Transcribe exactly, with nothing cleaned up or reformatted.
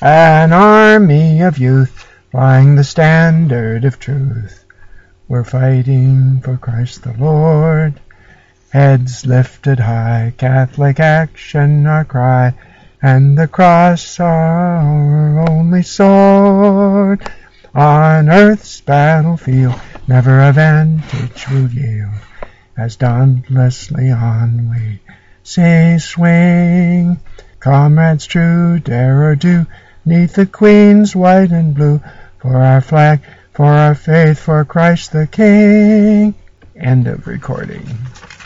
An army of youth, flying the standard of truth. We're fighting for Christ the Lord. Heads lifted high, Catholic action our cry, and the cross our only sword. On earth's battlefield, never a vantage we'll yield, as dauntlessly on we say swing. Comrades true, dare or do, 'neath the Queen's white and blue, for our flag, for our faith, for Christ the King. End of recording.